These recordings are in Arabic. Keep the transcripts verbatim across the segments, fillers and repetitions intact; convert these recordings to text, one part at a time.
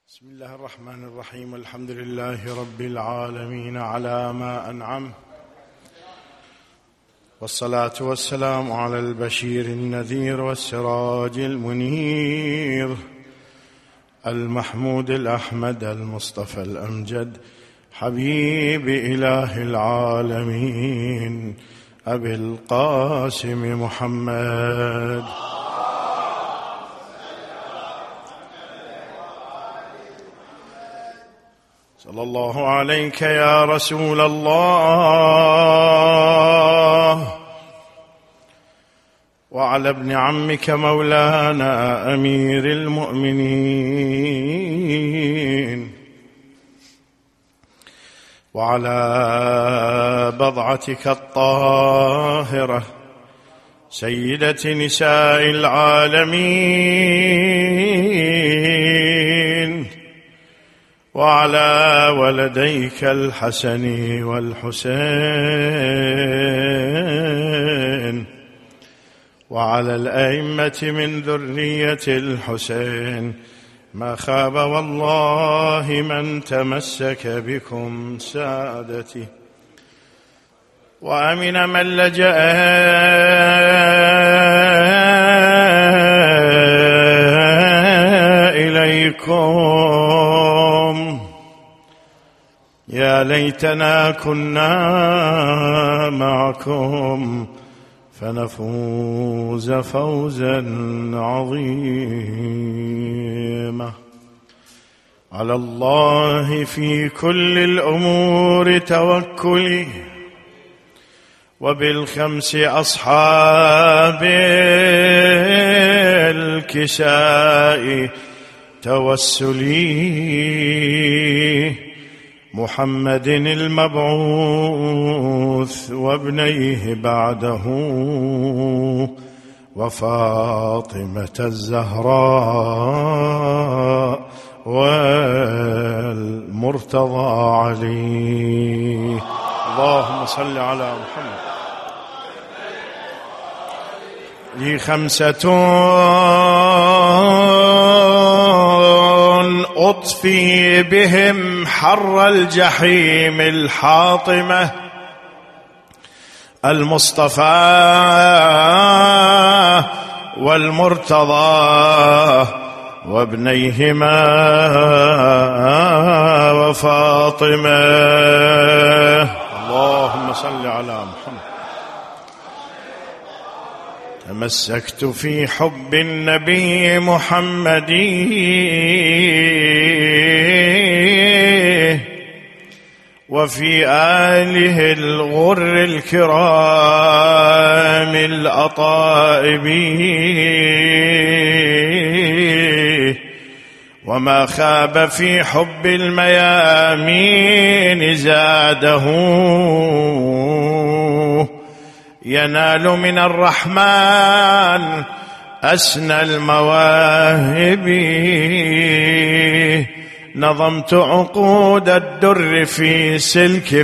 بسم الله الرحمن الرحيم. الحمد لله رب العالمين على ما أنعم، والصلاة والسلام على البشير النذير والسراج المنير، المحمود الأحمد المصطفى الأمجد، حبيب إله العالمين أبي القاسم محمد. صلى الله عليك يا رسول الله، وعلى ابن عمك مولانا أمير المؤمنين، وعلى بضعتك الطاهرة سيدة نساء العالمين، وعلى ولديك الحسن والحسين، وعلى الأئمة من ذرية الحسين، ما خاب والله من تمسك بكم سادتي، وأمن من لجأ إليكم. يا ليتنا كنا معكم فنفوز فوزا عظيما. على الله في كل الأمور توكلي، وبالخمس أصحاب الكساء توسلي، محمد المبعوث وابنيه بعده، وفاطمة الزهراء والمرتضى علي. اللهم صل على محمد. لي خمسة أطفي بهم حر الجحيم الحاطمة، المصطفى والمرتضى وابنيهما وفاطمة. اللهم صل على محمد. تمسكت في حب النبي محمد وفي آله الغر الكرام الأطائب، وما خاب في حب الميامين زاده، ينال من الرحمن أسنى المواهب. نظمت عقود الدر في سلك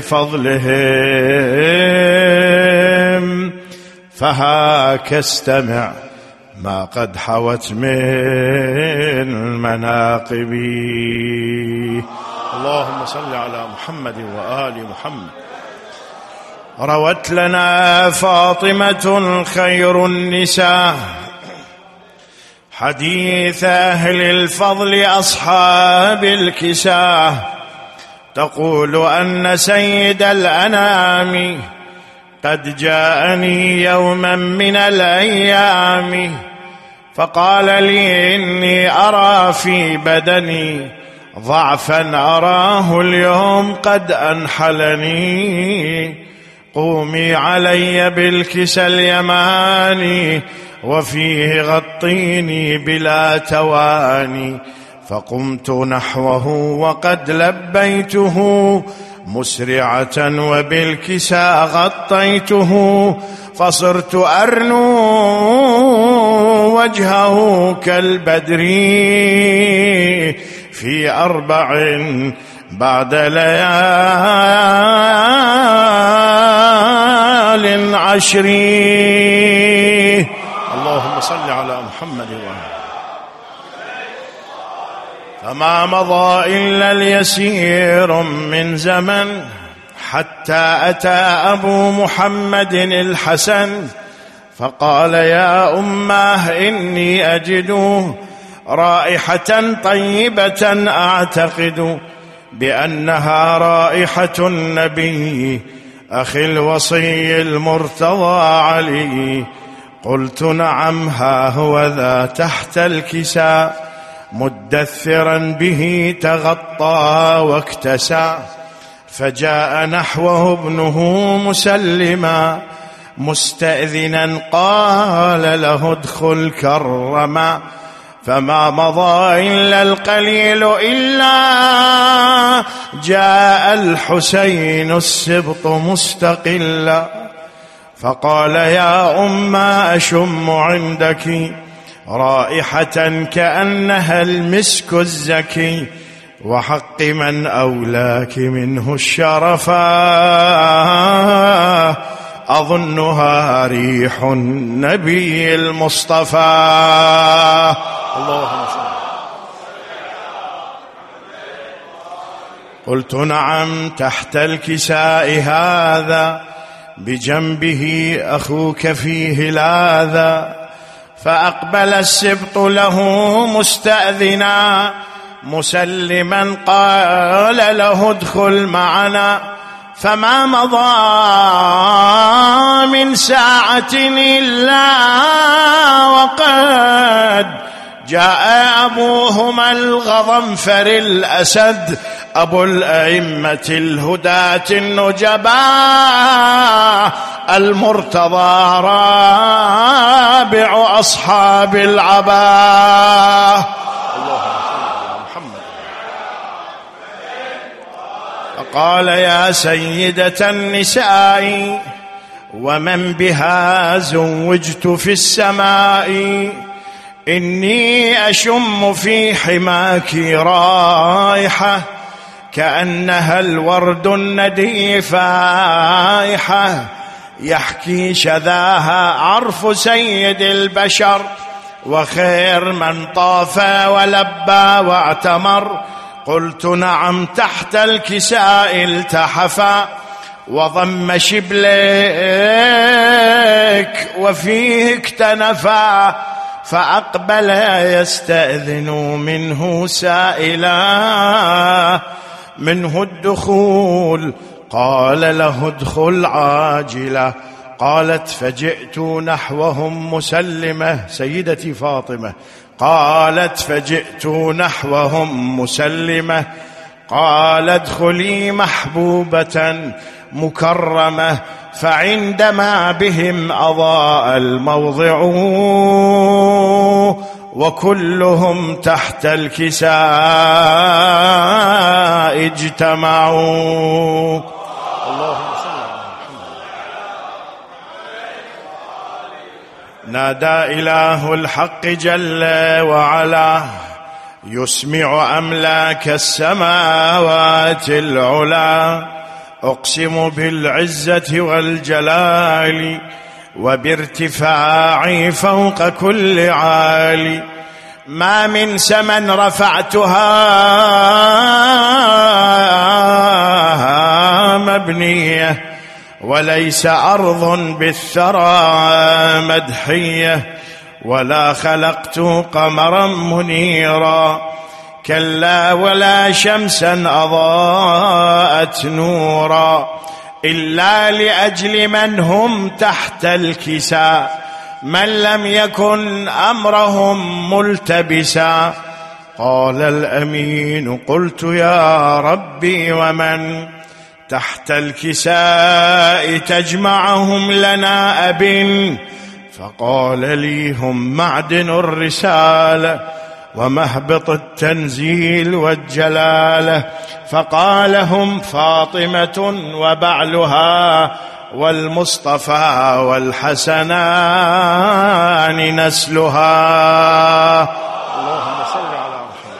فضلهم، فهاك استمع ما قد حوت من مناقب. اللهم صل على محمد وآل محمد. روت لنا فاطمة خير النساء حديث أهل الفضل أصحاب الكساء، تقول أن سيد الأنام قد جاءني يوما من الأيام، فقال لي إني أرى في بدني ضعفا أراه اليوم قد أنحلني، قومي علي بالكسى اليماني وفيه غطيني بلا تواني، فقمت نحوه وقد لبيته مسرعة وبالكسى غطيته، فصرت أرنو وجهه كالبدر في أربع بعد ليال عشر. اللهم صل على محمد وآله. فما مضى إلا اليسير من زمن حتى أتى أبو محمد الحسن فقال يا أماه إني أجد رائحة طيبة أعتقد بأنها رائحة النبي أخي الوصي المرتضى علي. قلت نعم ها هو ذا تحت الكساء مدثرا به تغطى واكتسى. فجاء نحوه ابنه مسلما مستأذنا قال له ادخل كرما. فما مضى إلا القليل إلا جاء الحسين السبط مستقلا فقال يا أما أشم عندك رائحة كأنها المسك الزكي وحق من أولاك منه الشرفا أظنها ريح النبي المصطفى. اللهم صل. قلت نعم تحت الكساء هذا بجنبه أخوك فيه لاذا. فأقبل السبط له مستأذنا مسلما قال له ادخل معنا. فما مضى من ساعة إلا وقد جاء أبوهما الغضنفر الأسد أبو الأئمة الهداة النجباء المرتضى رابع أصحاب العباء. فقال يا سيدة النساء ومن بها زوجت في السماء إني أشم في حماك رائحة كأنها الورد الندي فائحة يحكي شذاها عرف سيد البشر وخير من طاف ولبى واعتمر. قلت نعم تحت الكساء التحفا وضم شبلك وفيه اكتنفا. فأقبل يستأذن منه سائلا منه الدخول قال له ادخل عاجلا. قالت فجئت نحوهم مسلمة سيدتي فاطمة قالت فجئت نحوهم مسلمة قال ادخلي محبوبة مكرمة. فعندما بهم أضاء الموضع وكلهم تحت الكساء اجتمعوا. اللهم صل على محمد. نادى إله الحق جل وعلا يسمع أملاك السماوات العلا أقسم بالعزة والجلال وبارتفاعي فوق كل عالي ما من سمن رفعتها مبنية وليس أرض بالثرى مدحية ولا خلقت قمرا منيرا كلا ولا شمسا أضاءت نورا إلا لأجل من هم تحت الكساء من لم يكن أمرهم ملتبسا. قال الأمين قلت يا ربي ومن تحت الكساء تجمعهم لنا أب. فقال لي هم معدن الرسالة ومهبط التنزيل والجلالة. فقال هم فاطمة وبعلها والمصطفى والحسنان نسلها. اللهم صل على محمد.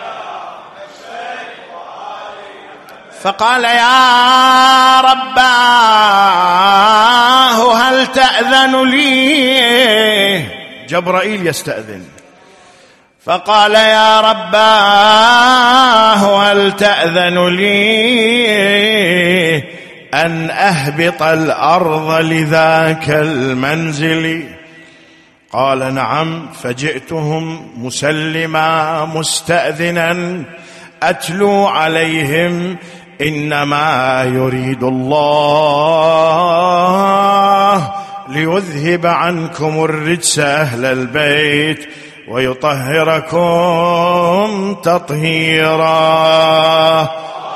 فقال يا رباه هل تأذن لي؟ جبرائيل يستأذن. فقال يا رباه هل تأذن لي أن أهبط الأرض لذاك المنزل؟ قال نعم. فجئتهم مسلما مستأذنا أتلو عليهم إنما يريد الله ليذهب عنكم الرجس أهل البيت ويطهركم تطهيرا.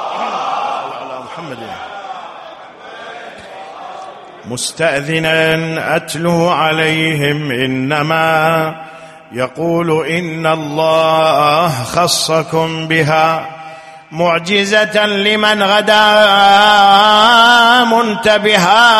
مستأذنا أتلو عليهم إنما يقول إن الله خصكم بها معجزة لمن غدا منتبها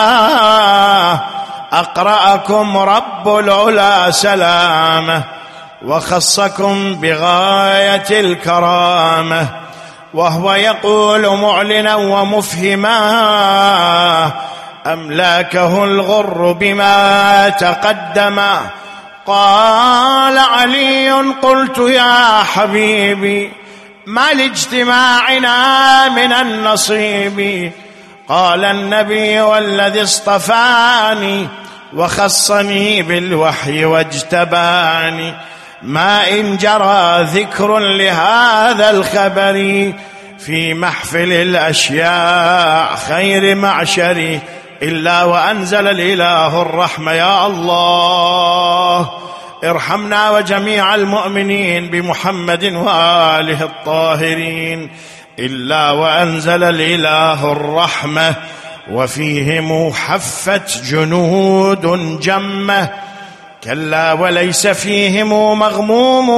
أقرأكم رب العلا سلامه وخصكم بغاية الكرامة. وهو يقول معلنا ومفهما أملاكه الغر بما تقدم. قال علي قلت يا حبيبي ما لاجتماعنا من النصيب؟ قال النبي والذي اصطفاني وخصني بالوحي واجتباني ما إن جرى ذكر لهذا الخبر في محفل الأشياء خير معشري إلا وأنزل الإله الرحمة. يا الله ارحمنا وجميع المؤمنين بمحمد وآله الطاهرين إلا وأنزل الإله الرحمة وفيهم حفت جنود جمة كلا وليس فيهم مغموم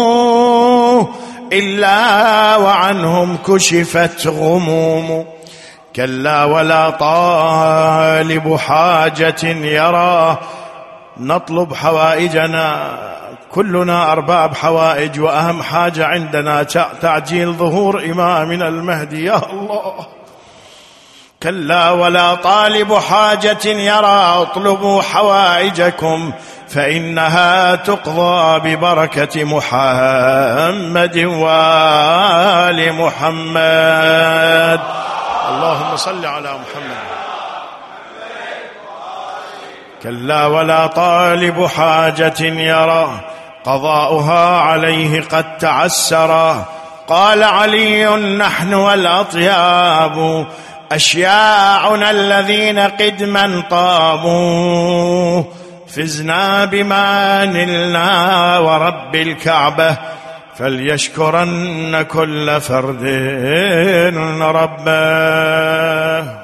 إلا وعنهم كشفت غموم. كلا ولا طالب حاجة يرى نطلب حوائجنا كلنا أرباب حوائج وأهم حاجة عندنا تعجيل ظهور إمامنا المهدي. يا الله كلا ولا طالب حاجة يرى اطلبوا حوائجكم فإنها تقضى ببركة محمد وآل محمد. اللهم صل على محمد. كلا ولا طالب حاجة يرى قضاؤها عليه قد تعسرا. قال علي نحن والأطياب أشياعنا الذين قدما طابوا فزنا بما نلنا ورب الكعبة فليشكرن كل فرد ربه.